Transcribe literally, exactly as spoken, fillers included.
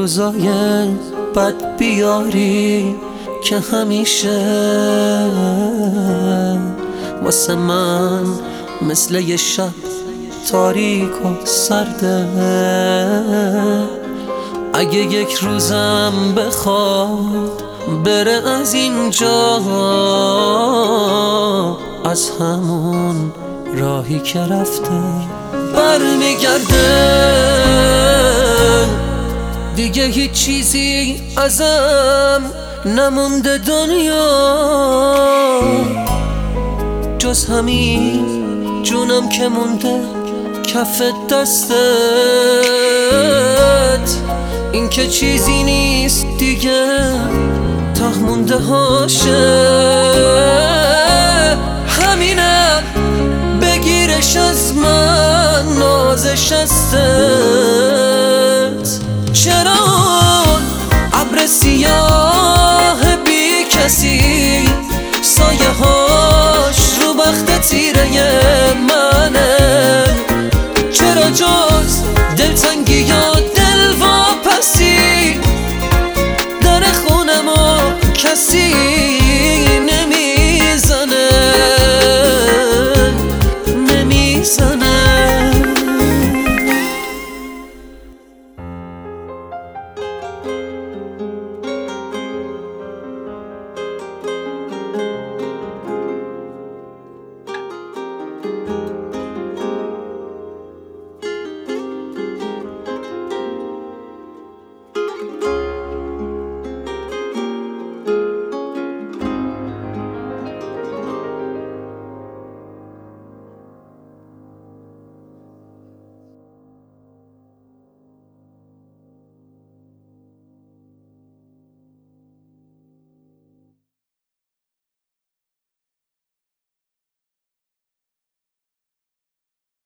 روزای بد بیاری که همیشه واسه من مثل یه شب تاریک و سرده. اگه یک روزم بخواد بره از اینجا، از همون راهی که رفته برمیگرده. دیگه هیچ چیزی ازم نمونده دنیا جز همین جونم که مونده کف دستت. این که چیزی نیست دیگه تا مونده هاشه، همینم بگیرش از من نازش هستت. چرا ابر سیاه بی کسی سایه هاش رو بخت تیره